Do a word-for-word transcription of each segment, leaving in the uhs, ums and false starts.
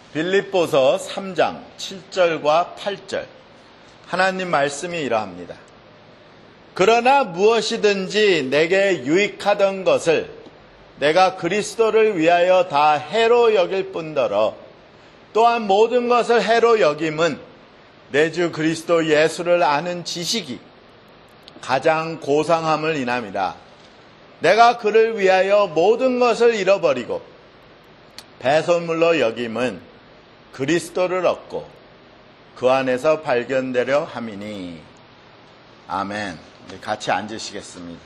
빌립보서 삼 장 칠 절과 팔 절 하나님 말씀이 이러합니다. 그러나 무엇이든지 내게 유익하던 것을 내가 그리스도를 위하여 다 해로 여길 뿐더러 또한 모든 것을 해로 여김은 내 주 그리스도 예수를 아는 지식이 가장 고상함을 인함이라. 내가 그를 위하여 모든 것을 잃어버리고 배설물로 여김은 그리스도를 얻고 그 안에서 발견되려 함이니. 아멘. 같이 앉으시겠습니다.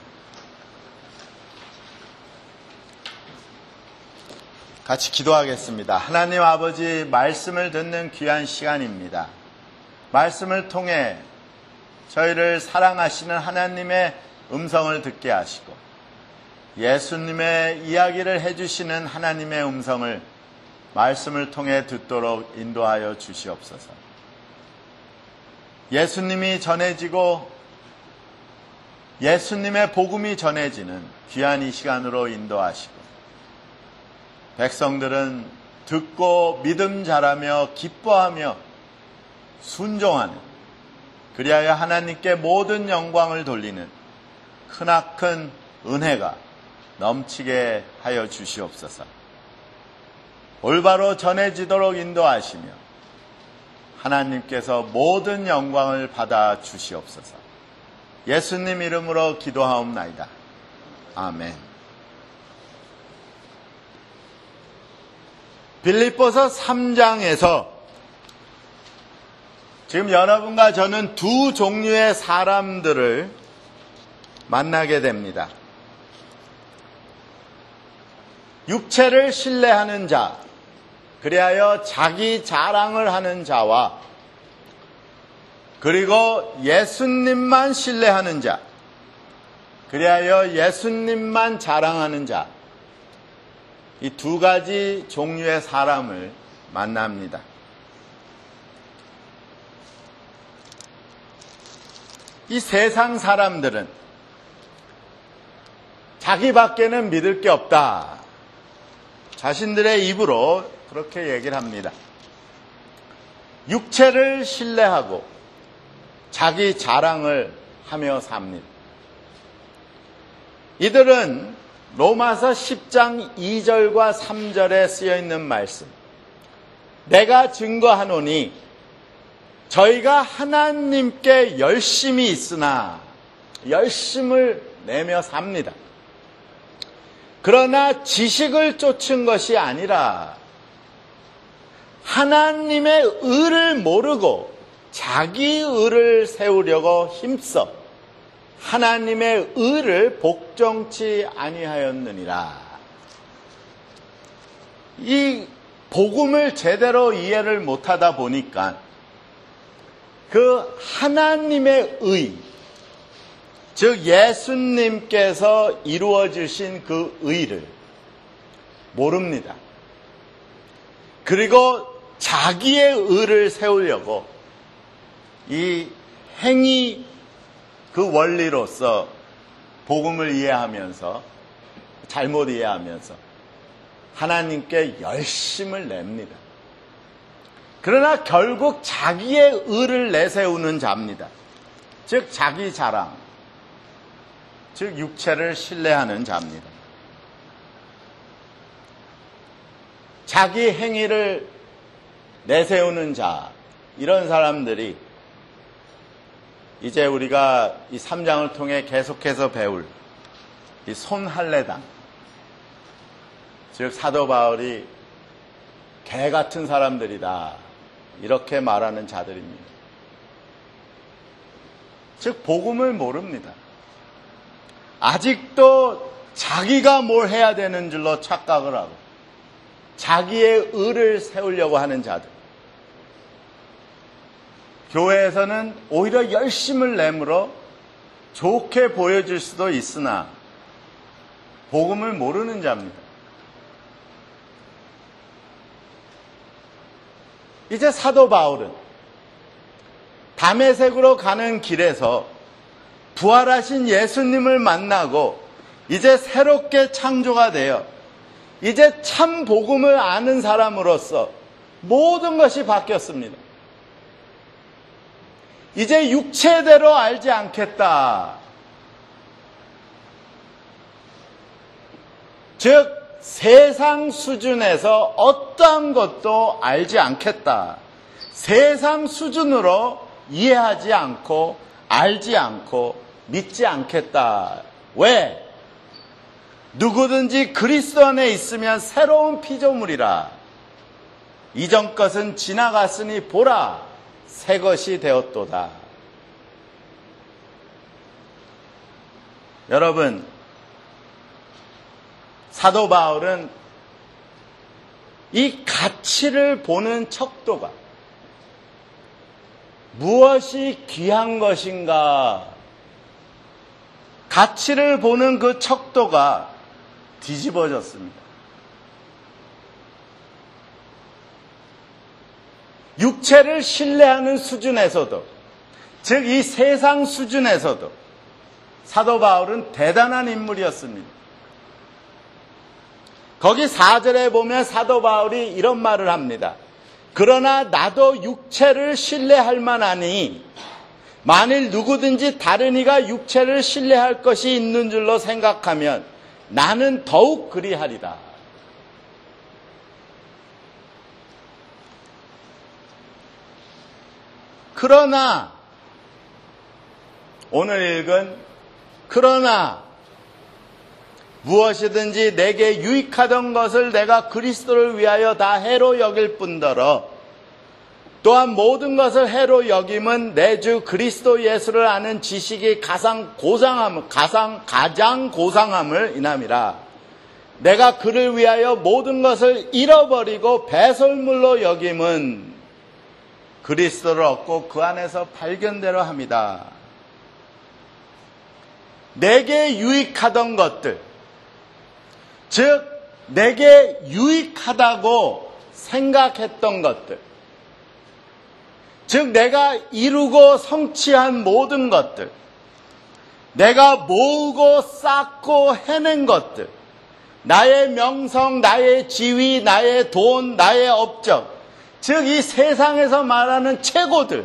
같이 기도하겠습니다. 하나님 아버지, 말씀을 듣는 귀한 시간입니다. 말씀을 통해 저희를 사랑하시는 하나님의 음성을 듣게 하시고 예수님의 이야기를 해주시는 하나님의 음성을 말씀을 통해 듣도록 인도하여 주시옵소서. 예수님이 전해지고 예수님의 복음이 전해지는 귀한 이 시간으로 인도하시고 백성들은 듣고 믿음 자라며 기뻐하며 순종하는, 그리하여 하나님께 모든 영광을 돌리는 크나큰 은혜가 넘치게 하여 주시옵소서. 올바로 전해지도록 인도하시며 하나님께서 모든 영광을 받아 주시옵소서. 예수님 이름으로 기도하옵나이다. 아멘. 빌립보서 삼 장에서 지금 여러분과 저는 두 종류의 사람들을 만나게 됩니다. 육체를 신뢰하는 자, 그리하여 자기 자랑을 하는 자와 그리고 예수님만 신뢰하는 자, 그리하여 예수님만 자랑하는 자, 이 두 가지 종류의 사람을 만납니다. 이 세상 사람들은 자기밖에는 믿을 게 없다. 자신들의 입으로 그렇게 얘기를 합니다. 육체를 신뢰하고 자기 자랑을 하며 삽니다. 이들은 로마서 십 장 이 절과 삼 절에 쓰여 있는 말씀, 내가 증거하노니 저희가 하나님께 열심이 있으나, 열심을 내며 삽니다. 그러나 지식을 쫓은 것이 아니라 하나님의 의를 모르고 자기 의를 세우려고 힘써 하나님의 의를 복종치 아니하였느니라. 이 복음을 제대로 이해를 못하다 보니까 그 하나님의 의, 즉 예수님께서 이루어 주신 그 의를 모릅니다. 그리고 자기의 의를 세우려고 이 행위 그 원리로서 복음을 이해하면서 잘못 이해하면서 하나님께 열심을 냅니다. 그러나 결국 자기의 의를 내세우는 자입니다. 즉 자기 자랑, 즉 육체를 신뢰하는 자입니다. 자기 행위를 내세우는 자, 이런 사람들이 이제 우리가 이 삼 장을 통해 계속해서 배울 이 손할례당, 즉 사도 바울이 개 같은 사람들이다, 이렇게 말하는 자들입니다. 즉 복음을 모릅니다. 아직도 자기가 뭘 해야 되는 줄로 착각을 하고 자기의 의를 세우려고 하는 자들. 교회에서는 오히려 열심을 내므로 좋게 보여줄 수도 있으나 복음을 모르는 자입니다. 이제 사도 바울은 다메섹으로 가는 길에서 부활하신 예수님을 만나고 이제 새롭게 창조가 되어 이제 참 복음을 아는 사람으로서 모든 것이 바뀌었습니다. 이제 육체대로 알지 않겠다. 즉 세상 수준에서 어떠한 것도 알지 않겠다. 세상 수준으로 이해하지 않고 알지 않고 믿지 않겠다. 왜? 누구든지 그리스도 안에 있으면 새로운 피조물이라. 이전 것은 지나갔으니 보라, 새 것이 되었도다. 여러분, 사도 바울은 이 가치를 보는 척도가 무엇이 귀한 것인가, 가치를 보는 그 척도가 뒤집어졌습니다. 육체를 신뢰하는 수준에서도, 즉 이 세상 수준에서도 사도 바울은 대단한 인물이었습니다. 거기 사 절에 보면 사도 바울이 이런 말을 합니다. 그러나 나도 육체를 신뢰할 만하니 만일 누구든지 다른 이가 육체를 신뢰할 것이 있는 줄로 생각하면 나는 더욱 그리하리라. 그러나 오늘 읽은 그러나 무엇이든지 내게 유익하던 것을 내가 그리스도를 위하여 다 해로 여길 뿐더러 또한 모든 것을 해로 여김은 내 주 그리스도 예수를 아는 지식이 가장 고상함, 가장, 가장 고상함을 인함이라. 내가 그를 위하여 모든 것을 잃어버리고 배설물로 여김은 그리스도를 얻고 그 안에서 발견대로 합니다. 내게 유익하던 것들, 즉 내게 유익하다고 생각했던 것들, 즉 내가 이루고 성취한 모든 것들, 내가 모으고 쌓고 해낸 것들, 나의 명성, 나의 지위, 나의 돈, 나의 업적, 즉 이 세상에서 말하는 최고들,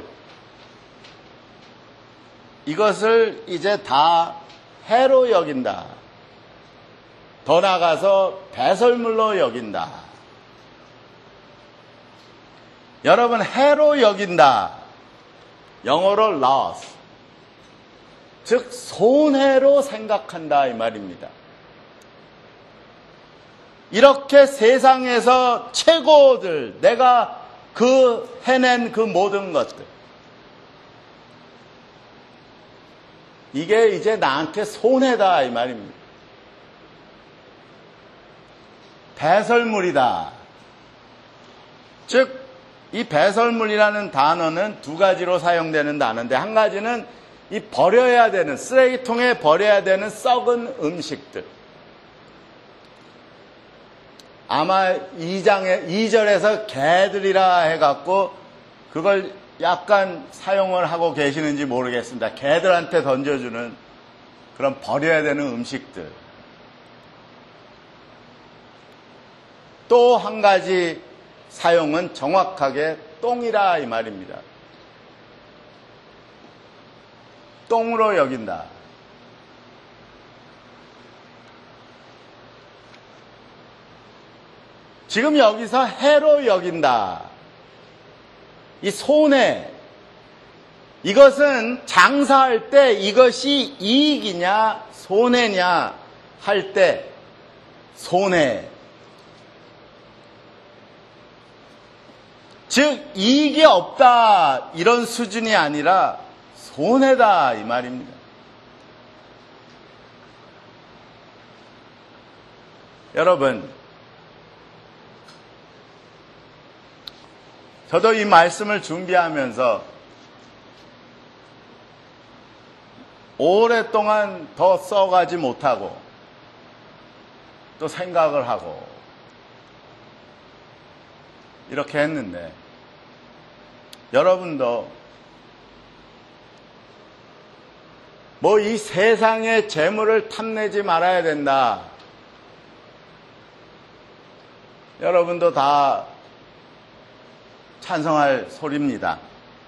이것을 이제 다 해로 여긴다. 더 나아가서 배설물로 여긴다. 여러분, 해로 여긴다. 영어로 loss. 즉 손해로 생각한다 이 말입니다. 이렇게 세상에서 최고들, 내가 그 해낸 그 모든 것들, 이게 이제 나한테 손해다 이 말입니다. 배설물이다. 즉 이 배설물이라는 단어는 두 가지로 사용되는 단어인데, 한 가지는 이 버려야 되는, 쓰레기통에 버려야 되는 썩은 음식들. 아마 이 장에, 이 절에서 개들이라 해갖고 그걸 약간 사용을 하고 계시는지 모르겠습니다. 개들한테 던져주는 그런 버려야 되는 음식들. 또 한 가지 사용은 정확하게 똥이라 이 말입니다. 똥으로 여긴다. 지금 여기서 해로 여긴다. 이 손해, 이것은 장사할 때 이것이 이익이냐 손해냐 할 때 손해, 즉 이익이 없다 이런 수준이 아니라 손해다 이 말입니다. 여러분, 저도 이 말씀을 준비하면서 오랫동안 더 써가지 못하고 또 생각을 하고 이렇게 했는데, 여러분도 뭐 이 세상의 재물을 탐내지 말아야 된다, 여러분도 다 찬성할 소리입니다.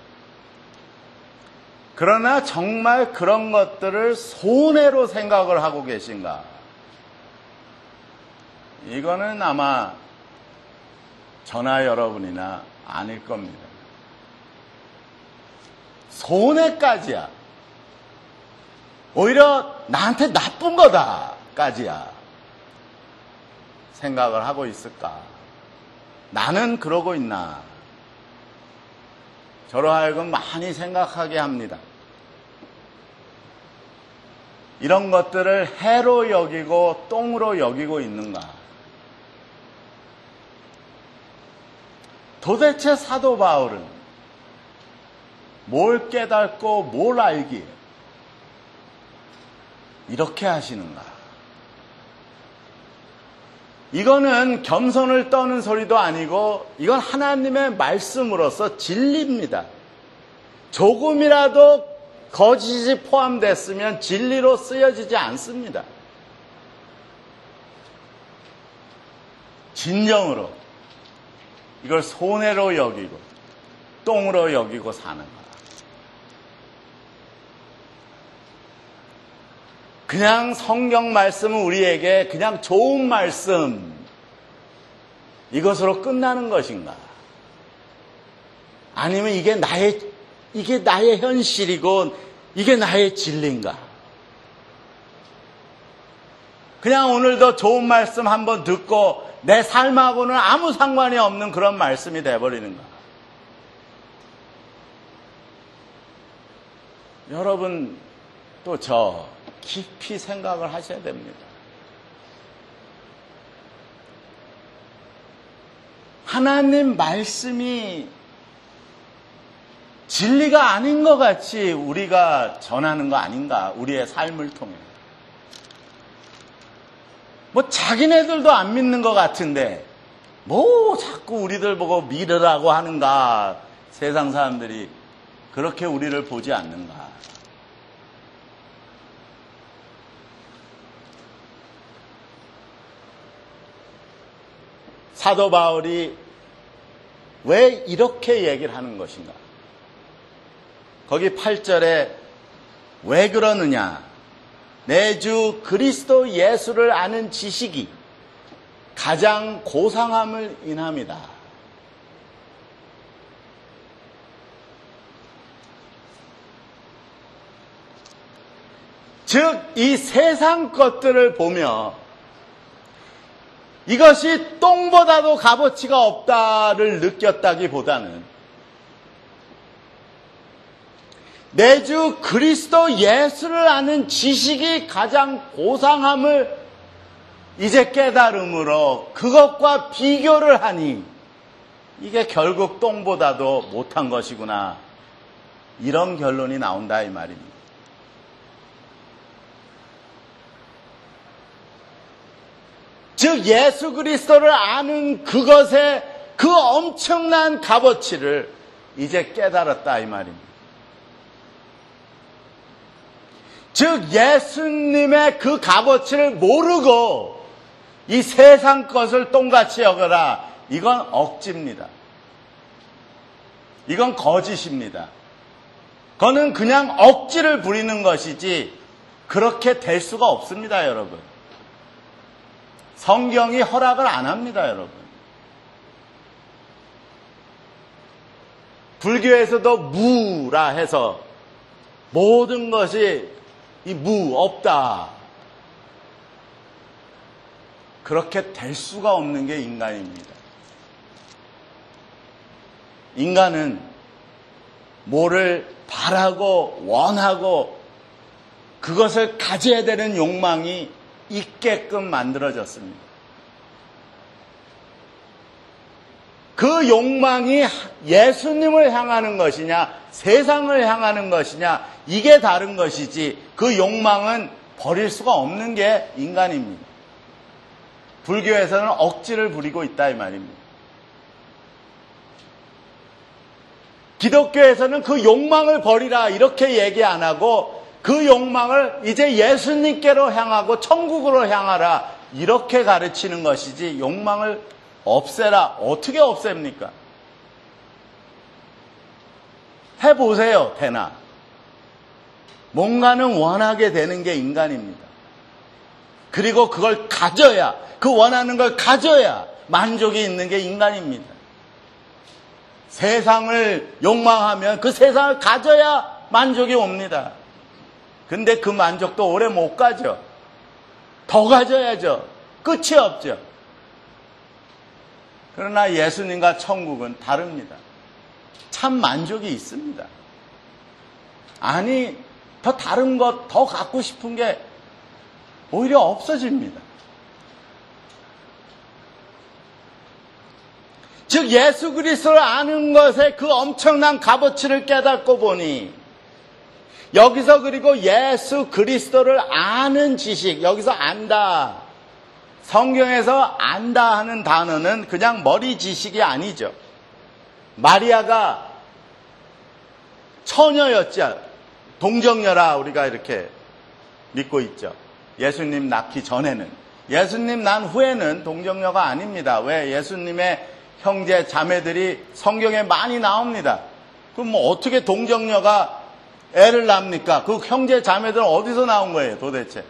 그러나 정말 그런 것들을 손해로 생각을 하고 계신가? 이거는 아마 저나 여러분이나 아닐 겁니다. 손해까지야. 오히려 나한테 나쁜 거다까지야. 생각을 하고 있을까? 나는 그러고 있나? 저로 하여금 많이 생각하게 합니다. 이런 것들을 해로 여기고 똥으로 여기고 있는가? 도대체 사도 바울은 뭘 깨닫고 뭘 알기에 이렇게 하시는가? 이거는 겸손을 떠는 소리도 아니고 이건 하나님의 말씀으로서 진리입니다. 조금이라도 거짓이 포함됐으면 진리로 쓰여지지 않습니다. 진정으로 이걸 손해로 여기고 똥으로 여기고 사는 거야. 그냥 성경 말씀은 우리에게 그냥 좋은 말씀 이것으로 끝나는 것인가? 아니면 이게 나의 이게 나의 현실이고 이게 나의 진리인가? 그냥 오늘도 좋은 말씀 한번 듣고 내 삶하고는 아무 상관이 없는 그런 말씀이 돼버리는가? 여러분 또 저 깊이 생각을 하셔야 됩니다. 하나님 말씀이 진리가 아닌 것 같이 우리가 전하는 거 아닌가? 우리의 삶을 통해. 뭐 자기네들도 안 믿는 것 같은데 뭐 자꾸 우리들 보고 믿으라고 하는가? 세상 사람들이 그렇게 우리를 보지 않는가? 사도 바울이 왜 이렇게 얘기를 하는 것인가? 거기 팔 절에 왜 그러느냐? 내 주 그리스도 예수를 아는 지식이 가장 고상함을 인함이다. 즉, 이 세상 것들을 보며 이것이 똥보다도 값어치가 없다를 느꼈다기보다는 내 주 그리스도 예수를 아는 지식이 가장 고상함을 이제 깨달음으로 그것과 비교를 하니 이게 결국 똥보다도 못한 것이구나. 이런 결론이 나온다 이 말입니다. 즉 예수 그리스도를 아는 그것의 그 엄청난 값어치를 이제 깨달았다 이 말입니다. 즉 예수님의 그 값어치를 모르고 이 세상 것을 똥같이 여겨라. 이건 억지입니다. 이건 거짓입니다. 그거는 그냥 억지를 부리는 것이지 그렇게 될 수가 없습니다, 여러분. 성경이 허락을 안 합니다, 여러분. 불교에서도 무라 해서 모든 것이 이 무, 없다. 그렇게 될 수가 없는 게 인간입니다. 인간은 뭐를 바라고 원하고 그것을 가져야 되는 욕망이 있게끔 만들어졌습니다. 그 욕망이 예수님을 향하는 것이냐 세상을 향하는 것이냐 이게 다른 것이지 그 욕망은 버릴 수가 없는 게 인간입니다. 불교에서는 억지를 부리고 있다 이 말입니다. 기독교에서는 그 욕망을 버리라 이렇게 얘기 안 하고 그 욕망을 이제 예수님께로 향하고 천국으로 향하라 이렇게 가르치는 것이지 욕망을 없애라 어떻게 없앱니까? 해보세요. 되나? 뭔가는 원하게 되는 게 인간입니다. 그리고 그걸 가져야, 그 원하는 걸 가져야 만족이 있는 게 인간입니다. 세상을 욕망하면 그 세상을 가져야 만족이 옵니다. 근데 그 만족도 오래 못 가죠. 더 가져야죠. 끝이 없죠. 그러나 예수님과 천국은 다릅니다. 참 만족이 있습니다. 아니, 더 다른 것, 더 갖고 싶은 게 오히려 없어집니다. 즉 예수 그리스도를 아는 것에 그 엄청난 값어치를 깨닫고 보니 여기서 그리고 예수 그리스도를 아는 지식, 여기서 안다. 성경에서 안다 하는 단어는 그냥 머리 지식이 아니죠. 마리아가 처녀였죠. 동정녀라 우리가 이렇게 믿고 있죠. 예수님 낳기 전에는. 예수님 난 후에는 동정녀가 아닙니다. 왜? 예수님의 형제 자매들이 성경에 많이 나옵니다. 그럼 뭐 어떻게 동정녀가 애를 낳습니까? 그 형제 자매들은 어디서 나온 거예요 도대체?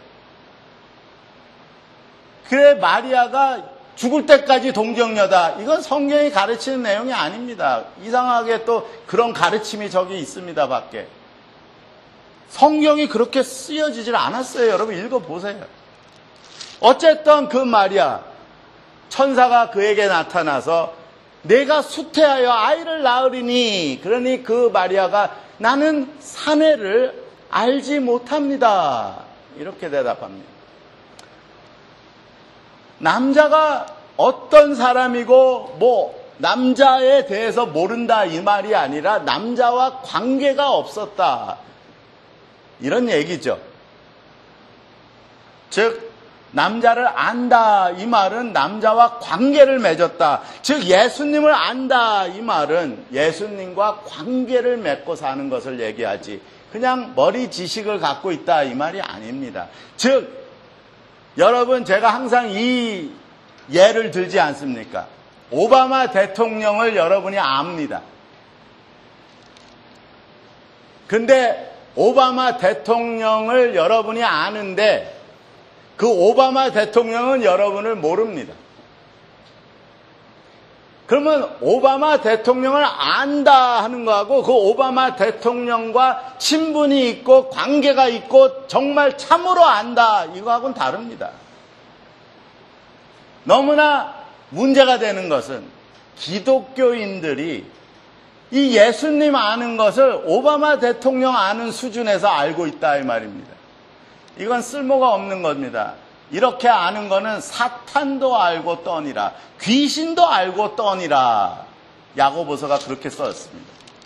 그래 마리아가 죽을 때까지 동정녀다. 이건 성경이 가르치는 내용이 아닙니다. 이상하게 또 그런 가르침이 저기 있습니다 밖에. 성경이 그렇게 쓰여지질 않았어요. 여러분 읽어보세요. 어쨌든 그 마리아 천사가 그에게 나타나서 내가 수태하여 아이를 낳으리니, 그러니 그 마리아가 나는 사내를 알지 못합니다. 이렇게 대답합니다. 남자가 어떤 사람이고 뭐 남자에 대해서 모른다 이 말이 아니라 남자와 관계가 없었다. 이런 얘기죠. 즉 남자를 안다 이 말은 남자와 관계를 맺었다. 즉 예수님을 안다 이 말은 예수님과 관계를 맺고 사는 것을 얘기하지 그냥 머리 지식을 갖고 있다 이 말이 아닙니다. 즉 여러분 제가 항상 이 예를 들지 않습니까? 오바마 대통령을 여러분이 압니다. 근데 오바마 대통령을 여러분이 아는데 그 오바마 대통령은 여러분을 모릅니다. 그러면 오바마 대통령을 안다 하는 거하고 그 오바마 대통령과 친분이 있고 관계가 있고 정말 참으로 안다 이거하고는 다릅니다. 너무나 문제가 되는 것은 기독교인들이 이 예수님 아는 것을 오바마 대통령 아는 수준에서 알고 있다 이 말입니다. 이건 쓸모가 없는 겁니다. 이렇게 아는 거는 사탄도 알고 떠니라, 귀신도 알고 떠니라. 야고보서가 그렇게 써있습니다.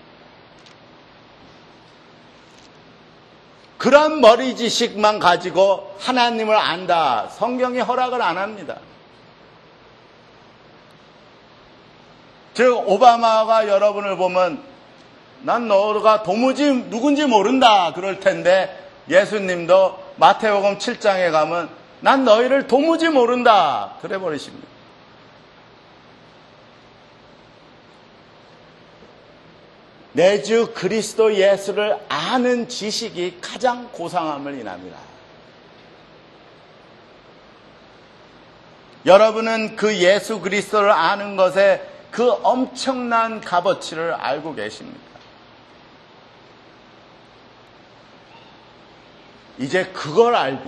그런 머리 지식만 가지고 하나님을 안다. 성경이 허락을 안 합니다. 즉 오바마가 여러분을 보면 난 너가 도무지 누군지 모른다 그럴 텐데 예수님도 마태복음 칠 장에 가면 난 너희를 도무지 모른다 그래 버리십니다. 내 주 그리스도 예수를 아는 지식이 가장 고상함을 인합니다. 여러분은 그 예수 그리스도를 아는 것에 그 엄청난 값어치를 알고 계십니까? 이제 그걸 알면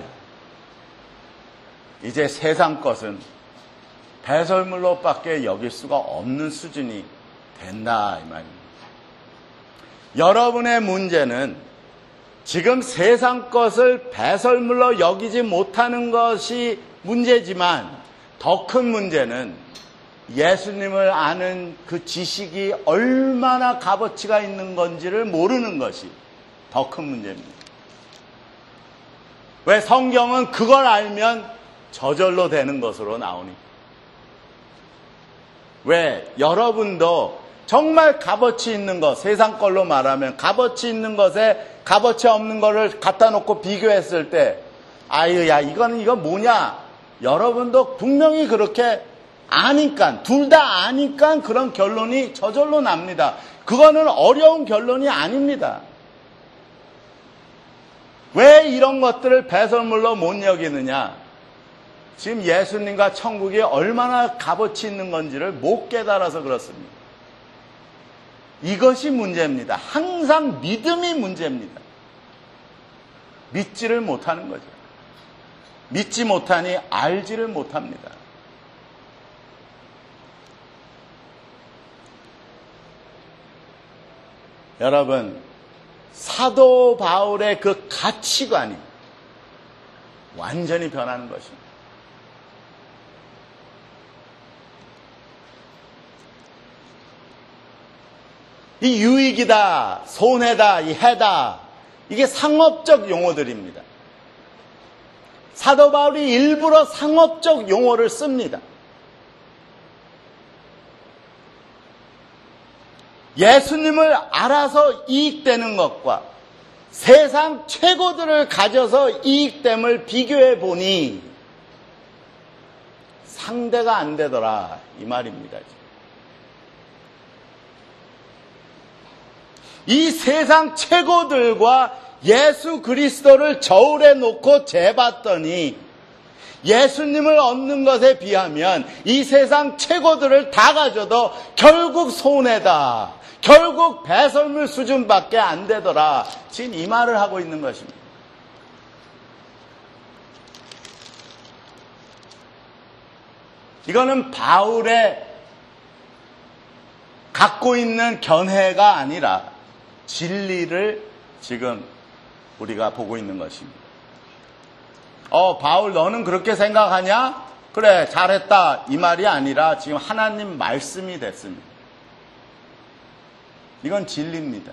이제 세상 것은 배설물로밖에 여길 수가 없는 수준이 된다 이 말입니다. 여러분의 문제는 지금 세상 것을 배설물로 여기지 못하는 것이 문제지만 더 큰 문제는 예수님을 아는 그 지식이 얼마나 값어치가 있는 건지를 모르는 것이 더 큰 문제입니다. 왜? 성경은 그걸 알면 저절로 되는 것으로 나오니까. 왜? 여러분도 정말 값어치 있는 것, 세상 걸로 말하면 값어치 있는 것에 값어치 없는 거를 갖다 놓고 비교했을 때 아유 야 이거는 이거 뭐냐? 여러분도 분명히 그렇게 아니까, 둘 다 아니까 그런 결론이 저절로 납니다. 그거는 어려운 결론이 아닙니다. 왜 이런 것들을 배설물로 못 여기느냐? 지금 예수님과 천국이 얼마나 값어치 있는 건지를 못 깨달아서 그렇습니다. 이것이 문제입니다. 항상 믿음이 문제입니다. 믿지를 못하는 거죠. 믿지 못하니 알지를 못합니다. 여러분, 사도 바울의 그 가치관이 완전히 변하는 것입니다. 이 유익이다, 손해다, 이 해다, 이게 상업적 용어들입니다. 사도 바울이 일부러 상업적 용어를 씁니다. 예수님을 알아서 이익되는 것과 세상 최고들을 가져서 이익됨을 비교해 보니 상대가 안 되더라, 이 말입니다. 이 세상 최고들과 예수 그리스도를 저울에 놓고 재봤더니 예수님을 얻는 것에 비하면 이 세상 최고들을 다 가져도 결국 손해다. 결국 배설물 수준밖에 안 되더라. 지금 이 말을 하고 있는 것입니다. 이거는 바울의 갖고 있는 견해가 아니라 진리를 지금 우리가 보고 있는 것입니다. 어, 바울 너는 그렇게 생각하냐? 그래, 잘했다. 이 말이 아니라 지금 하나님 말씀이 됐습니다. 이건 진리입니다.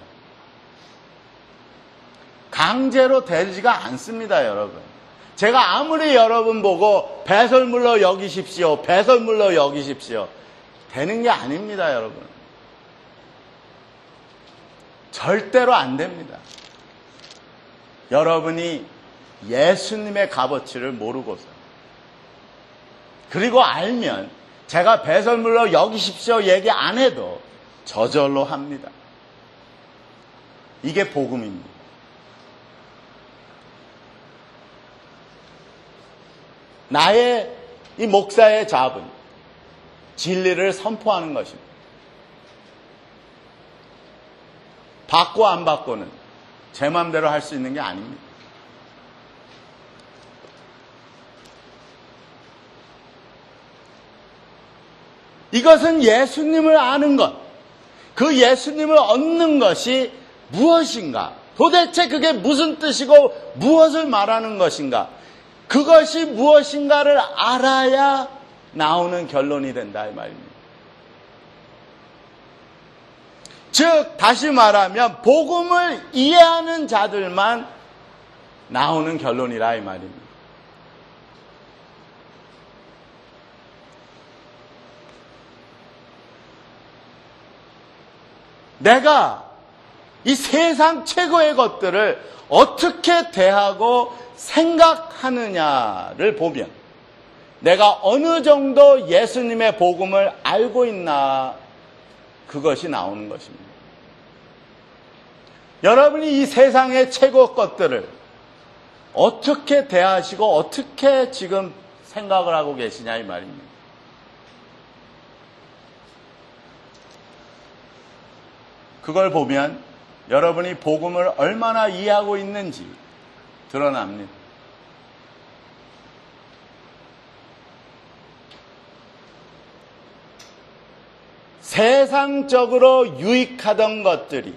강제로 되지가 않습니다, 여러분. 제가 아무리 여러분 보고 배설물로 여기십시오, 배설물로 여기십시오. 되는 게 아닙니다, 여러분. 절대로 안 됩니다. 여러분이 예수님의 값어치를 모르고서, 그리고 알면 제가 배설물로 여기십시오 얘기 안 해도 저절로 합니다. 이게 복음입니다. 나의 이 목사의 잡은 진리를 선포하는 것입니다. 받고 안 받고는 제 마음대로 할 수 있는 게 아닙니다. 이것은 예수님을 아는 것, 그 예수님을 얻는 것이 무엇인가? 도대체 그게 무슨 뜻이고 무엇을 말하는 것인가? 그것이 무엇인가를 알아야 나오는 결론이 된다, 이 말입니다. 즉, 다시 말하면 복음을 이해하는 자들만 나오는 결론이라, 이 말입니다. 내가 이 세상 최고의 것들을 어떻게 대하고 생각하느냐를 보면 내가 어느 정도 예수님의 복음을 알고 있나, 그것이 나오는 것입니다. 여러분이 이 세상의 최고 것들을 어떻게 대하시고 어떻게 지금 생각을 하고 계시냐, 이 말입니다. 그걸 보면 여러분이 복음을 얼마나 이해하고 있는지 드러납니다. 세상적으로 유익하던 것들이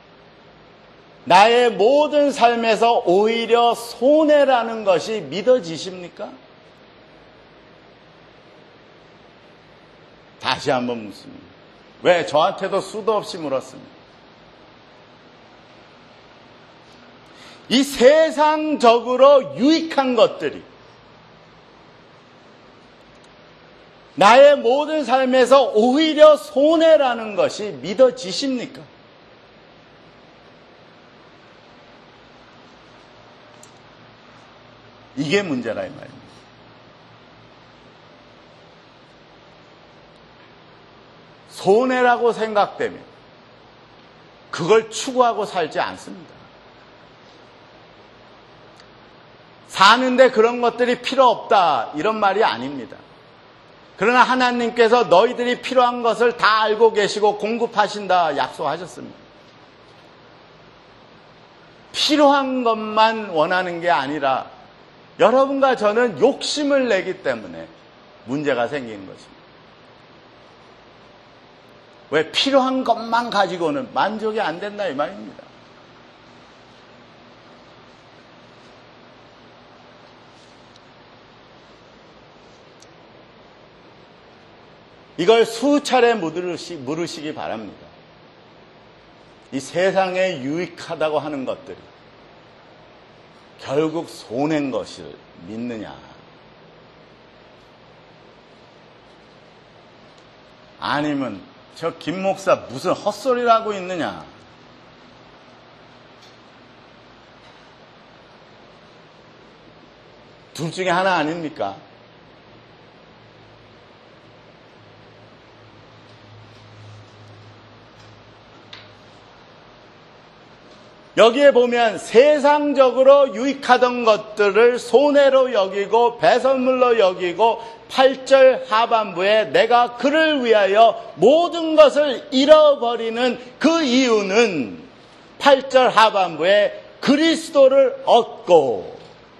나의 모든 삶에서 오히려 손해라는 것이 믿어지십니까? 다시 한번 묻습니다. 왜? 저한테도 수도 없이 물었습니다. 이 세상적으로 유익한 것들이 나의 모든 삶에서 오히려 손해라는 것이 믿어지십니까? 이게 문제라, 이 말입니다. 손해라고 생각되면 그걸 추구하고 살지 않습니다. 사는데 그런 것들이 필요 없다 이런 말이 아닙니다. 그러나 하나님께서 너희들이 필요한 것을 다 알고 계시고 공급하신다 약속하셨습니다. 필요한 것만 원하는 게 아니라 여러분과 저는 욕심을 내기 때문에 문제가 생기는 것입니다. 왜? 필요한 것만 가지고는 만족이 안 된다 이 말입니다. 이걸 수차례 물으시, 물으시기 바랍니다. 이 세상에 유익하다고 하는 것들이 결국 손해인 것을 믿느냐? 아니면 저 김 목사 무슨 헛소리를 하고 있느냐? 둘 중에 하나 아닙니까? 여기에 보면 세상적으로 유익하던 것들을 손해로 여기고 배설물로 여기고 팔 절 하반부에 내가 그를 위하여 모든 것을 잃어버리는 그 이유는 팔 절 하반부에 그리스도를 얻고,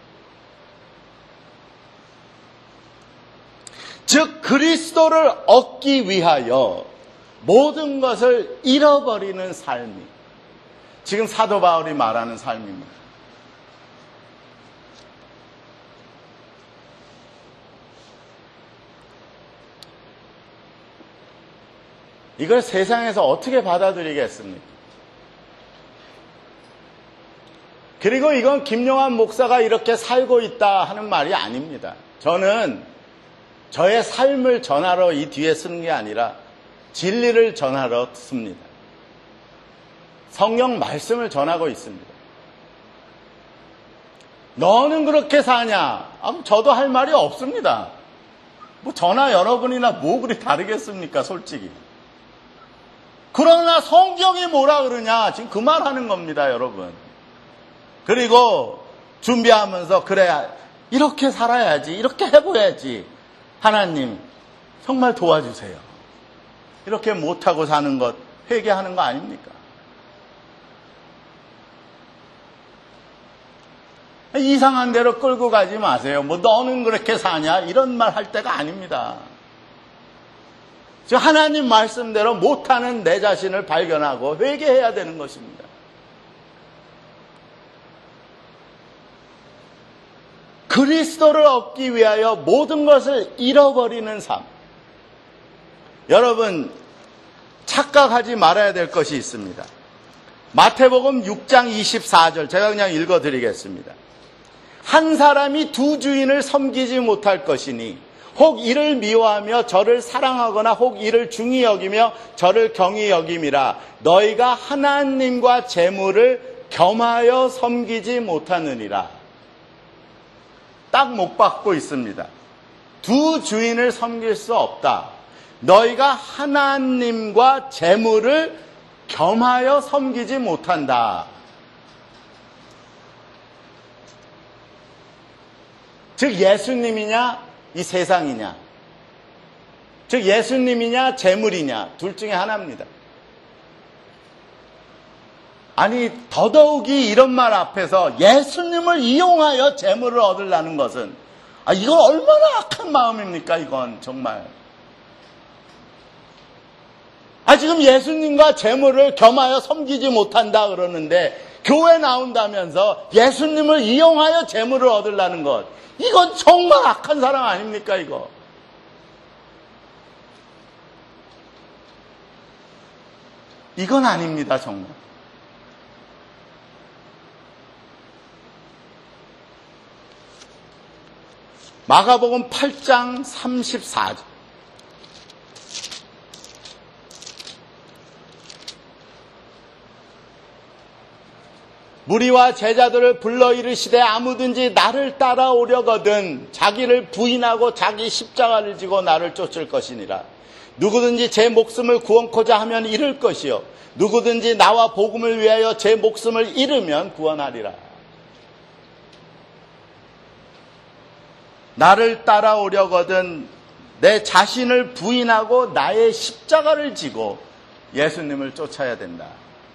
즉 그리스도를 얻기 위하여 모든 것을 잃어버리는 삶이 지금 사도 바울이 말하는 삶입니다. 이걸 세상에서 어떻게 받아들이겠습니까? 그리고 이건 김용환 목사가 이렇게 살고 있다 하는 말이 아닙니다. 저는 저의 삶을 전하러 이 뒤에 쓰는 게 아니라 진리를 전하러 씁니다. 성경 말씀을 전하고 있습니다. 너는 그렇게 사냐? 아, 저도 할 말이 없습니다. 뭐 저나 여러분이나 뭐 그리 다르겠습니까, 솔직히. 그러나 성경이 뭐라 그러냐? 지금 그 말 하는 겁니다, 여러분. 그리고 준비하면서 그래, 이렇게 살아야지, 이렇게 해봐야지. 하나님, 정말 도와주세요. 이렇게 못하고 사는 것, 회개하는 거 아닙니까? 이상한 대로 끌고 가지 마세요. 뭐 너는 그렇게 사냐? 이런 말 할 때가 아닙니다. 하나님 말씀대로 못하는 내 자신을 발견하고 회개해야 되는 것입니다. 그리스도를 얻기 위하여 모든 것을 잃어버리는 삶. 여러분, 착각하지 말아야 될 것이 있습니다. 마태복음 육 장 이십사 절 제가 그냥 읽어드리겠습니다. 한 사람이 두 주인을 섬기지 못할 것이니 혹 이를 미워하며 저를 사랑하거나 혹 이를 중히 여기며 저를 경히 여김이라. 너희가 하나님과 재물을 겸하여 섬기지 못하느니라. 딱 못 박고 있습니다. 두 주인을 섬길 수 없다. 너희가 하나님과 재물을 겸하여 섬기지 못한다. 즉 예수님이냐 이 세상이냐, 즉 예수님이냐 재물이냐, 둘 중에 하나입니다. 아니 더더욱이 이런 말 앞에서 예수님을 이용하여 재물을 얻으려는 것은, 아 이건 얼마나 악한 마음입니까? 이건 정말. 아 지금 예수님과 재물을 겸하여 섬기지 못한다 그러는데 교회 나온다면서 예수님을 이용하여 재물을 얻으려는 것, 이건 정말 악한 사람 아닙니까 이거? 이건 아닙니다 정말. 마가복음 팔 장 삼십사 절. 무리와 제자들을 불러 이르시되 아무든지 나를 따라오려거든 자기를 부인하고 자기 십자가를 지고 나를 쫓을 것이니라. 누구든지 제 목숨을 구원코자 하면 잃을 것이요 누구든지 나와 복음을 위하여 제 목숨을 잃으면 구원하리라. 나를 따라오려거든 내 자신을 부인하고 나의 십자가를 지고 예수님을 쫓아야 된다.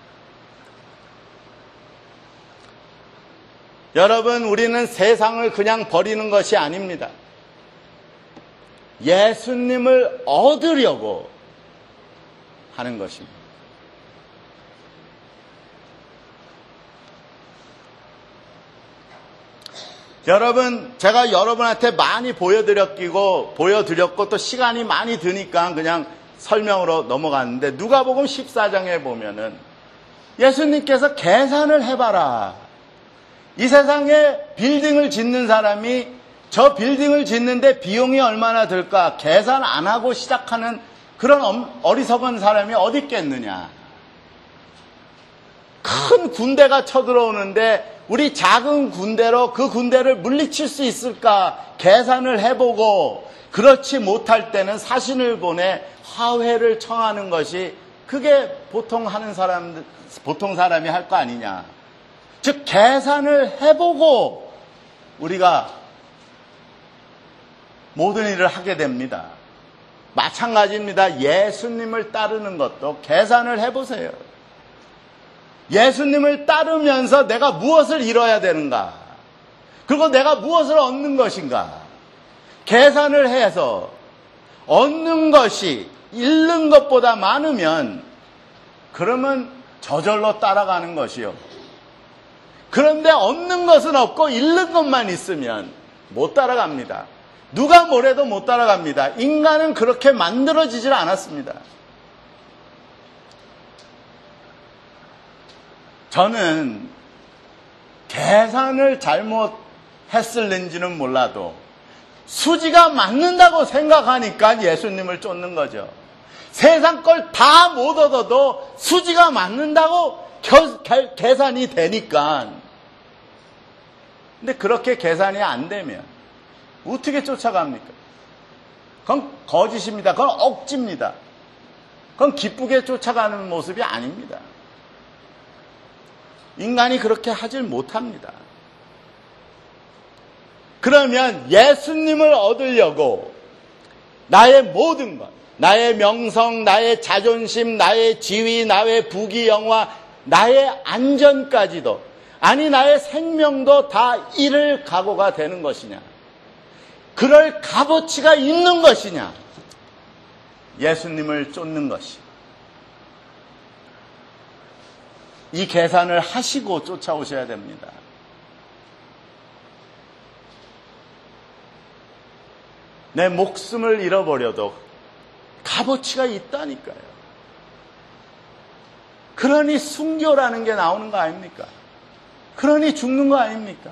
여러분, 우리는 세상을 그냥 버리는 것이 아닙니다. 예수님을 얻으려고 하는 것입니다. 여러분, 제가 여러분한테 많이 보여드렸고, 보여드렸고, 또 시간이 많이 드니까 그냥 설명으로 넘어갔는데, 누가복음 십사 장에 보면은 예수님께서 계산을 해봐라. 이 세상에 빌딩을 짓는 사람이 저 빌딩을 짓는데 비용이 얼마나 들까? 계산 안 하고 시작하는 그런 어리석은 사람이 어디 있겠느냐? 큰 군대가 쳐들어오는데 우리 작은 군대로 그 군대를 물리칠 수 있을까? 계산을 해보고 그렇지 못할 때는 사신을 보내 화해를 청하는 것이 그게 보통 하는 사람, 보통 사람이 할 거 아니냐? 즉 계산을 해보고 우리가 모든 일을 하게 됩니다. 마찬가지입니다. 예수님을 따르는 것도 계산을 해보세요. 예수님을 따르면서 내가 무엇을 잃어야 되는가? 그리고 내가 무엇을 얻는 것인가? 계산을 해서 얻는 것이 잃는 것보다 많으면 그러면 저절로 따라가는 것이요. 그런데 얻는 것은 없고 잃는 것만 있으면 못 따라갑니다. 누가 뭐래도 못 따라갑니다. 인간은 그렇게 만들어지질 않았습니다. 저는 계산을 잘못했을는지는 몰라도 수지가 맞는다고 생각하니까 예수님을 쫓는 거죠. 세상 걸 다 못 얻어도 수지가 맞는다고 겨, 겨, 계산이 되니까. 근데 그렇게 계산이 안 되면 어떻게 쫓아갑니까? 그건 거짓입니다. 그건 억지입니다. 그건 기쁘게 쫓아가는 모습이 아닙니다. 인간이 그렇게 하질 못합니다. 그러면 예수님을 얻으려고 나의 모든 것, 나의 명성, 나의 자존심, 나의 지위, 나의 부귀영화, 나의 안전까지도, 아니 나의 생명도 다 잃을 각오가 되는 것이냐? 그럴 값어치가 있는 것이냐? 예수님을 쫓는 것이. 이 계산을 하시고 쫓아오셔야 됩니다. 내 목숨을 잃어버려도 값어치가 있다니까요. 그러니 순교라는 게 나오는 거 아닙니까? 그러니 죽는 거 아닙니까?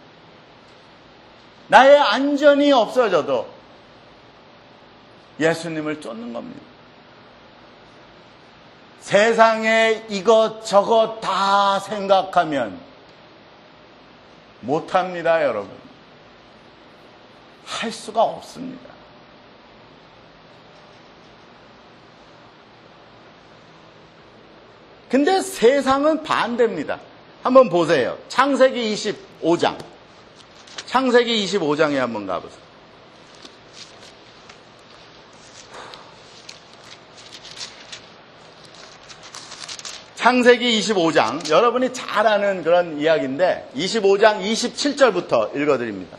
나의 안전이 없어져도 예수님을 쫓는 겁니다. 세상에 이것저것 다 생각하면 못합니다, 여러분. 할 수가 없습니다. 근데 세상은 반대입니다. 한번 보세요. 창세기 이십오 장. 창세기 이십오 장에 한번 가보세요. 창세기 이십오 장. 여러분이 잘 아는 그런 이야기인데 이십오 장 이십칠 절부터 읽어드립니다.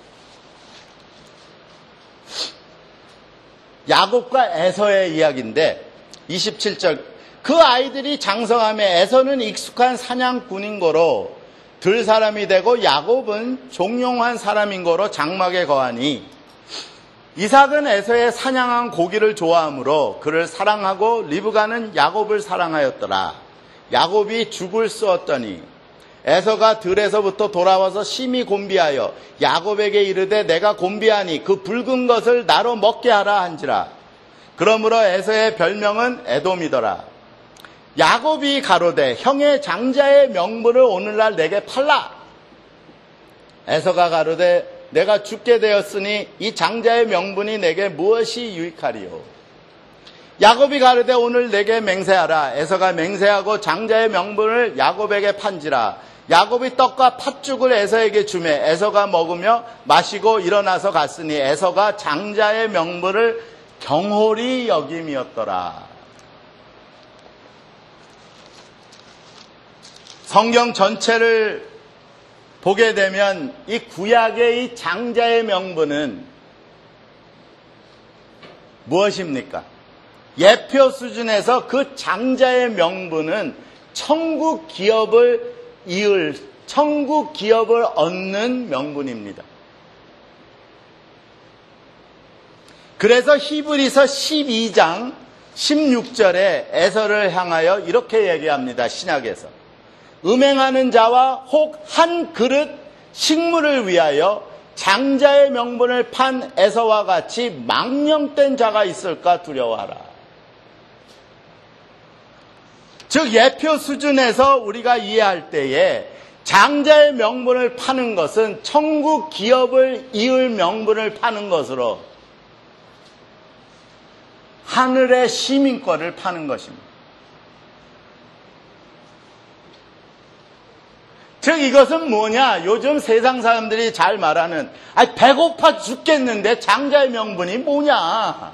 야곱과 에서의 이야기인데 이십칠 절. 그 아이들이 장성함에 에서는 익숙한 사냥꾼인 거로 들 사람이 되고 야곱은 종용한 사람인 거로 장막에 거하니 이삭은 에서의 사냥한 고기를 좋아하므로 그를 사랑하고 리브가는 야곱을 사랑하였더라. 야곱이 죽을 쏘었더니 에서가 들에서부터 돌아와서 심히 곤비하여 야곱에게 이르되 내가 곤비하니 그 붉은 것을 나로 먹게 하라 한지라. 그러므로 에서의 별명은 에돔이더라. 야곱이 가로되 형의 장자의 명분을 오늘날 내게 팔라. 에서가 가로되 내가 죽게 되었으니 이 장자의 명분이 내게 무엇이 유익하리요. 야곱이 가르되 오늘 내게 맹세하라. 에서가 맹세하고 장자의 명분을 야곱에게 판지라. 야곱이 떡과 팥죽을 에서에게 주매 에서가 먹으며 마시고 일어나서 갔으니 에서가 장자의 명분을 경홀히 여김이었더라. 성경 전체를 보게 되면 이 구약의 이 장자의 명분은 무엇입니까? 예표 수준에서 그 장자의 명분은 천국 기업을 이을, 천국 기업을 얻는 명분입니다. 그래서 히브리서 십이 장 십육 절에 에서를 향하여 이렇게 얘기합니다. 신약에서. 음행하는 자와 혹 한 그릇 식물을 위하여 장자의 명분을 판 에서와 같이 망령된 자가 있을까 두려워하라. 즉 예표 수준에서 우리가 이해할 때에 장자의 명분을 파는 것은 천국 기업을 이을 명분을 파는 것으로 하늘의 시민권을 파는 것입니다. 즉 이것은 뭐냐? 요즘 세상 사람들이 잘 말하는 아니 배고파 죽겠는데 장자의 명분이 뭐냐?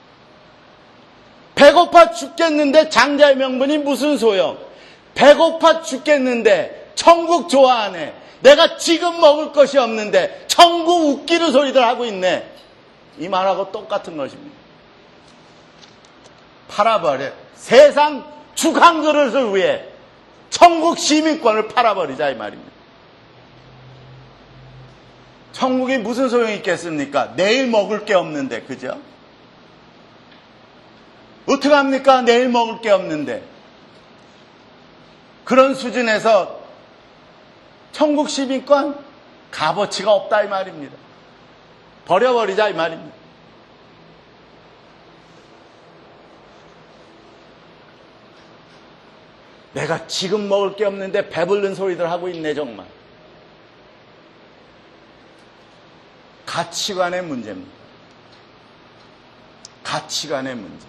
배고파 죽겠는데 장자의 명분이 무슨 소용? 배고파 죽겠는데 천국 좋아하네. 내가 지금 먹을 것이 없는데 천국 웃기는 소리들 하고 있네. 이 말하고 똑같은 것입니다. 팔아버려. 세상 죽 한 그릇을 위해 천국 시민권을 팔아버리자 이 말입니다. 천국이 무슨 소용이 있겠습니까? 내일 먹을 게 없는데, 그죠? 어떡합니까? 내일 먹을 게 없는데. 그런 수준에서 천국 시민권 값어치가 없다 이 말입니다. 버려버리자 이 말입니다. 내가 지금 먹을 게 없는데 배부른 소리들 하고 있네 정말. 가치관의 문제입니다. 가치관의 문제.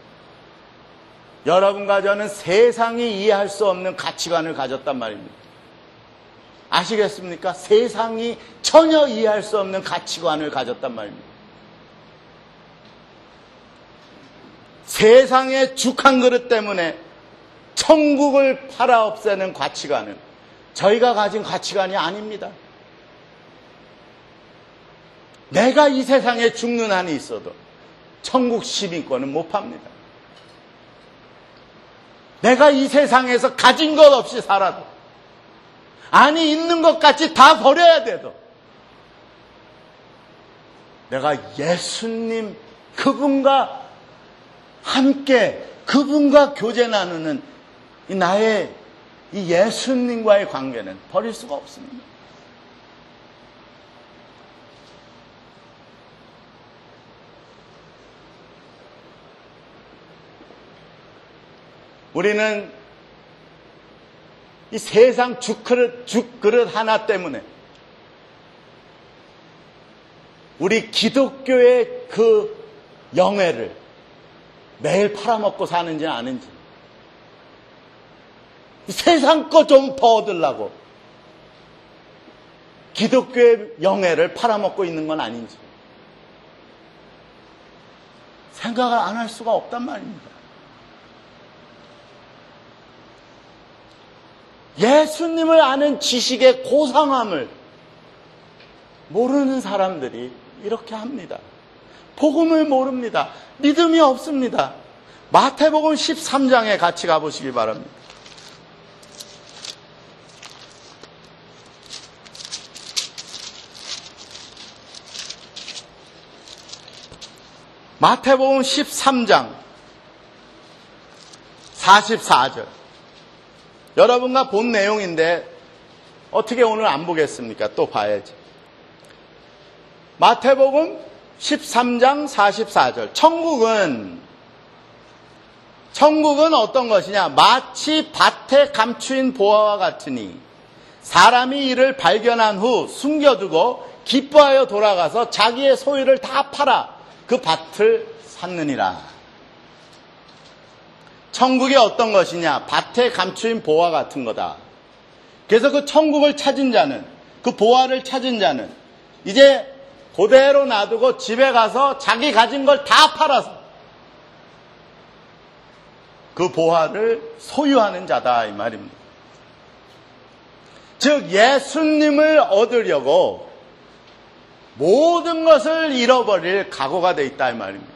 여러분과 저는 세상이 이해할 수 없는 가치관을 가졌단 말입니다. 아시겠습니까? 세상이 전혀 이해할 수 없는 가치관을 가졌단 말입니다. 세상의 죽 한 그릇 때문에 천국을 팔아 없애는 가치관은 저희가 가진 가치관이 아닙니다. 내가 이 세상에 죽는 한이 있어도 천국 시민권은 못 팝니다. 내가 이 세상에서 가진 것 없이 살아도 아니 있는 것 같이 다 버려야 돼도 내가 예수님 그분과 함께 그분과 교제 나누는 이 나의 이 예수님과의 관계는 버릴 수가 없습니다. 우리는 이 세상 죽그릇, 죽그릇 하나 때문에 우리 기독교의 그 영예를 매일 팔아먹고 사는지 아는지, 세상 거 좀 더 얻으려고 기독교의 영예를 팔아먹고 있는 건 아닌지 생각을 안 할 수가 없단 말입니다. 예수님을 아는 지식의 고상함을 모르는 사람들이 이렇게 합니다. 복음을 모릅니다. 믿음이 없습니다. 마태복음 십삼 장에 같이 가보시기 바랍니다. 마태복음 십삼 장 사십사 절. 여러분과 본 내용인데 어떻게 오늘 안 보겠습니까? 또 봐야지. 마태복음 십삼 장 사십사 절. 천국은 천국은 어떤 것이냐? 마치 밭에 감추인 보화와 같으니 사람이 이를 발견한 후 숨겨두고 기뻐하여 돌아가서 자기의 소유를 다 팔아 그 밭을 샀느니라. 천국이 어떤 것이냐? 밭에 감추인 보화 같은 거다. 그래서 그 천국을 찾은 자는, 그 보화를 찾은 자는 이제 그대로 놔두고 집에 가서 자기 가진 걸 다 팔아서 그 보화를 소유하는 자다 이 말입니다. 즉 예수님을 얻으려고 모든 것을 잃어버릴 각오가 돼 있다 이 말입니다.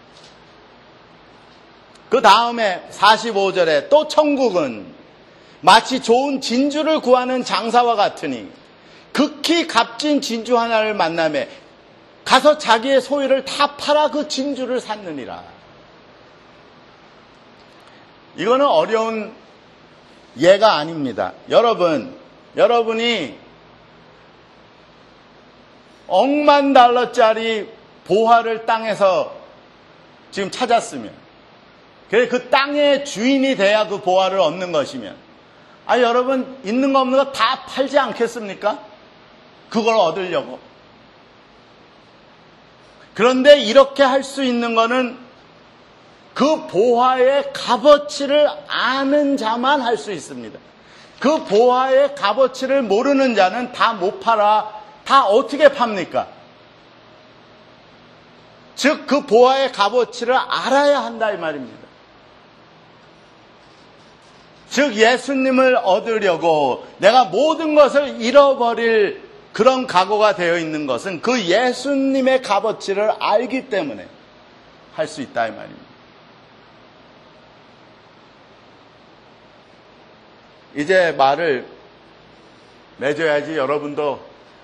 그 다음에 사십오 절에 또 천국은 마치 좋은 진주를 구하는 장사와 같으니 극히 값진 진주 하나를 만나매 가서 자기의 소유를 다 팔아 그 진주를 샀느니라. 이거는 어려운 예가 아닙니다. 여러분, 여러분이 억만 달러짜리 보화를 땅에서 지금 찾았으면, 그래 그 땅의 주인이 돼야 그 보화를 얻는 것이면, 아 여러분 있는 거 없는 거 다 팔지 않겠습니까? 그걸 얻으려고. 그런데 이렇게 할 수 있는 거는 그 보화의 값어치를 아는 자만 할 수 있습니다. 그 보화의 값어치를 모르는 자는 다 못 팔아. 다 어떻게 팝니까? 즉 그 보화의 값어치를 알아야 한다 이 말입니다. 즉 예수님을 얻으려고 내가 모든 것을 잃어버릴 그런 각오가 되어 있는 것은 그 예수님의 값어치를 알기 때문에 할 수 있다 이 말입니다. 이제 말을 맺어야지 여러분도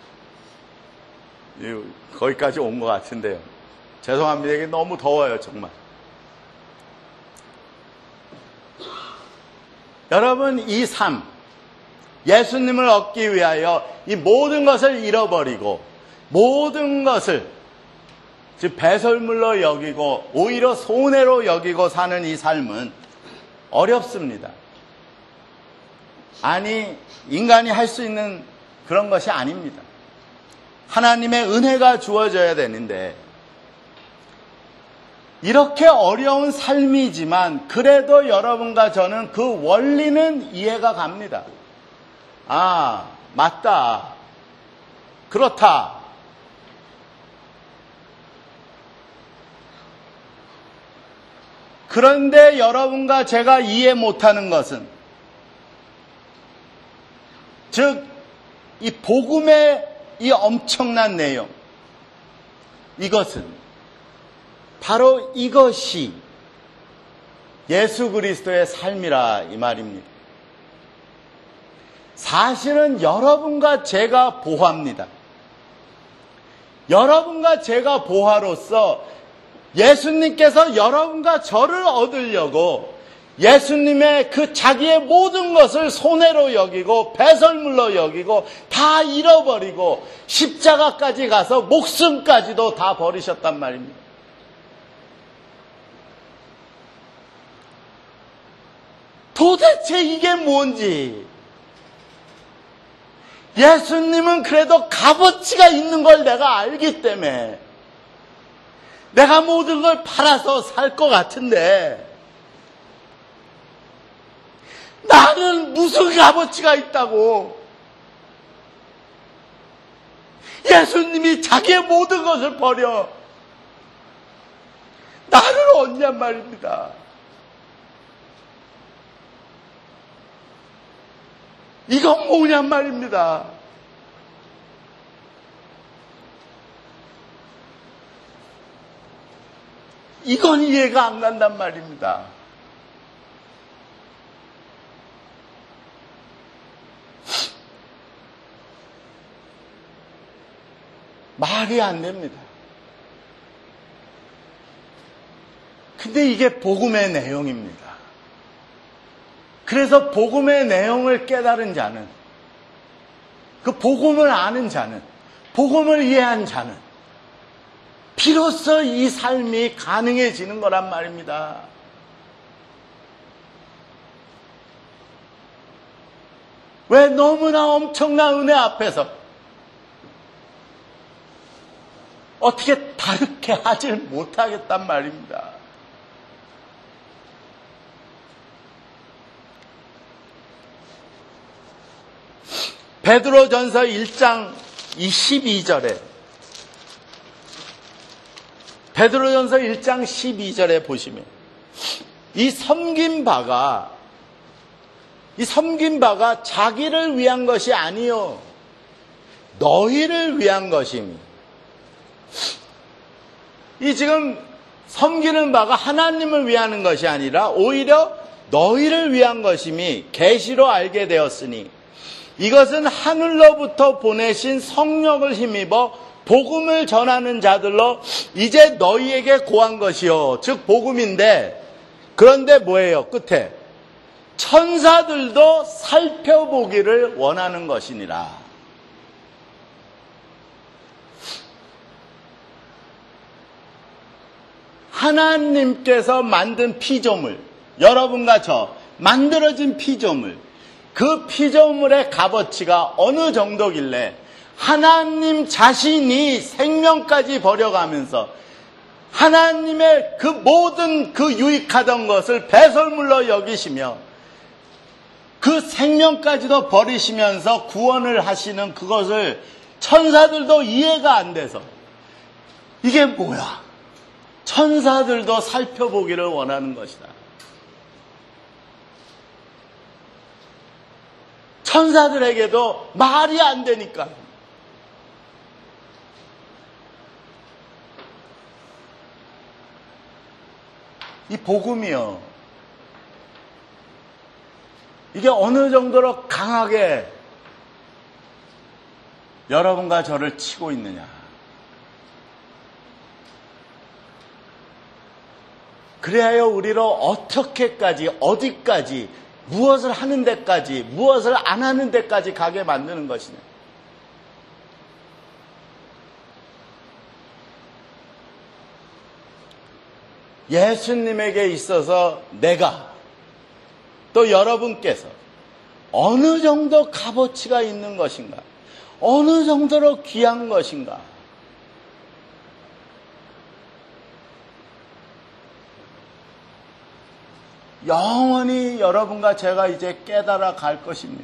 거기까지 온 것 같은데요. 죄송합니다. 이게 너무 더워요 정말. 여러분 이 삶, 예수님을 얻기 위하여 이 모든 것을 잃어버리고 모든 것을 즉 배설물로 여기고 오히려 손해로 여기고 사는 이 삶은 어렵습니다. 아니 인간이 할 수 있는 그런 것이 아닙니다. 하나님의 은혜가 주어져야 되는데 이렇게 어려운 삶이지만 그래도 여러분과 저는 그 원리는 이해가 갑니다. 아, 맞다. 그렇다. 그런데 여러분과 제가 이해 못하는 것은 즉, 이 복음의 이 엄청난 내용, 이것은 바로 이것이 예수 그리스도의 삶이라 이 말입니다. 사실은 여러분과 제가 보화입니다. 여러분과 제가 보화로서 예수님께서 여러분과 저를 얻으려고 예수님의 그 자기의 모든 것을 손해로 여기고 배설물로 여기고 다 잃어버리고 십자가까지 가서 목숨까지도 다 버리셨단 말입니다. 도대체 이게 뭔지. 예수님은 그래도 값어치가 있는 걸 내가 알기 때문에 내가 모든 걸 팔아서 살 것 같은데 나는 무슨 값어치가 있다고. 예수님이 자기의 모든 것을 버려 나를 얻냔 말입니다. 이건 뭐냔 말입니다. 이건 이해가 안 간단 말입니다. 말이 안 됩니다. 근데 이게 복음의 내용입니다. 그래서 복음의 내용을 깨달은 자는, 그 복음을 아는 자는, 복음을 이해한 자는 비로소 이 삶이 가능해지는 거란 말입니다. 왜 너무나 엄청난 은혜 앞에서 어떻게 다르게 하질 못하겠단 말입니다. 베드로전서 일 장 십이 절에 베드로전서 일 장 십이 절에 보시면 이 섬긴 바가 이 섬긴 바가 자기를 위한 것이 아니요 너희를 위한 것이니 이 지금 섬기는 바가 하나님을 위하는 것이 아니라 오히려 너희를 위한 것임이 계시로 알게 되었으니 이것은 하늘로부터 보내신 성령을 힘입어 복음을 전하는 자들로 이제 너희에게 고한 것이요. 즉 복음인데 그런데 뭐예요? 끝에 천사들도 살펴보기를 원하는 것이니라. 하나님께서 만든 피조물, 여러분과 저 만들어진 피조물, 그 피조물의 값어치가 어느 정도길래 하나님 자신이 생명까지 버려가면서 하나님의 그 모든 그 유익하던 것을 배설물로 여기시며 그 생명까지도 버리시면서 구원을 하시는 그것을 천사들도 이해가 안 돼서 이게 뭐야? 천사들도 살펴보기를 원하는 것이다. 천사들에게도 말이 안 되니까. 이 복음이요. 이게 어느 정도로 강하게 여러분과 저를 치고 있느냐. 그래야 우리로 어떻게까지, 어디까지, 무엇을 하는 데까지, 무엇을 안 하는 데까지 가게 만드는 것이냐. 예수님에게 있어서 내가 또 여러분께서 어느 정도 값어치가 있는 것인가? 어느 정도로 귀한 것인가? 영원히 여러분과 제가 이제 깨달아 갈 것입니다.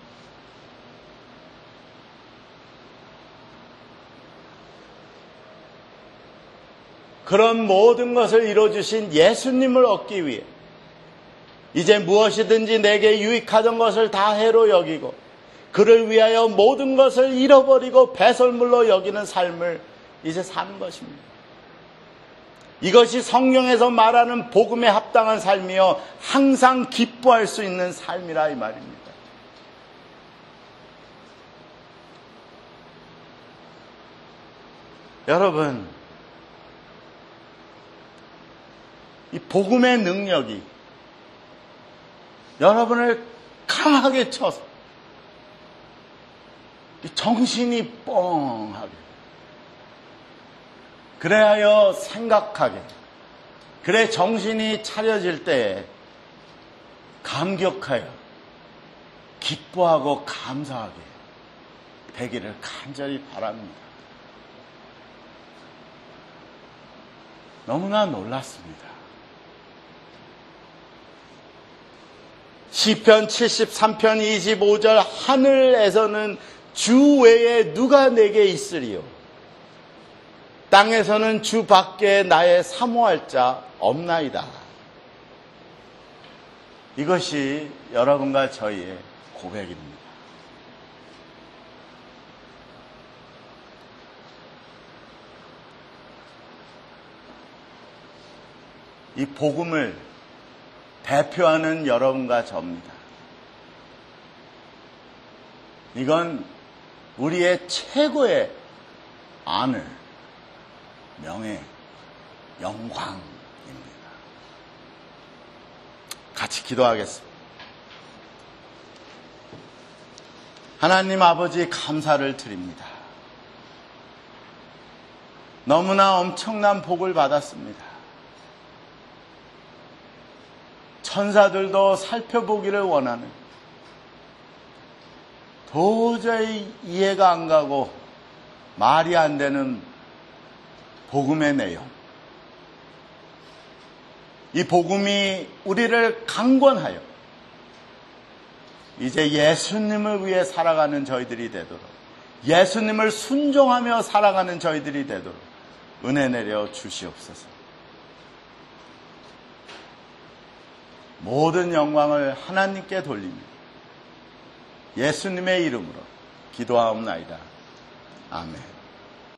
그런 모든 것을 이루어주신 예수님을 얻기 위해 이제 무엇이든지 내게 유익하던 것을 다 해로 여기고 그를 위하여 모든 것을 잃어버리고 배설물로 여기는 삶을 이제 사는 것입니다. 이것이 성경에서 말하는 복음에 합당한 삶이요 항상 기뻐할 수 있는 삶이라 이 말입니다. 여러분, 이 복음의 능력이 여러분을 강하게 쳐서 정신이 뻥하게 그래야 생각하게 그래 정신이 차려질 때에 감격하여 기뻐하고 감사하게 되기를 간절히 바랍니다. 너무나 놀랐습니다. 시편 칠십삼 편 이십오 절 하늘에서는 주 외에 누가 내게 있으리요 땅에서는 주 밖에 나의 사모할 자 없나이다. 이것이 여러분과 저희의 고백입니다. 이 복음을 대표하는 여러분과 저입니다. 이건 우리의 최고의 안을 명예, 영광입니다. 같이 기도하겠습니다. 하나님 아버지 감사를 드립니다. 너무나 엄청난 복을 받았습니다. 천사들도 살펴보기를 원하는 도저히 이해가 안 가고 말이 안 되는 복음의 내용. 이 복음이 우리를 강권하여 이제 예수님을 위해 살아가는 저희들이 되도록, 예수님을 순종하며 살아가는 저희들이 되도록 은혜 내려 주시옵소서. 모든 영광을 하나님께 돌리며 예수님의 이름으로 기도하옵나이다. 아멘.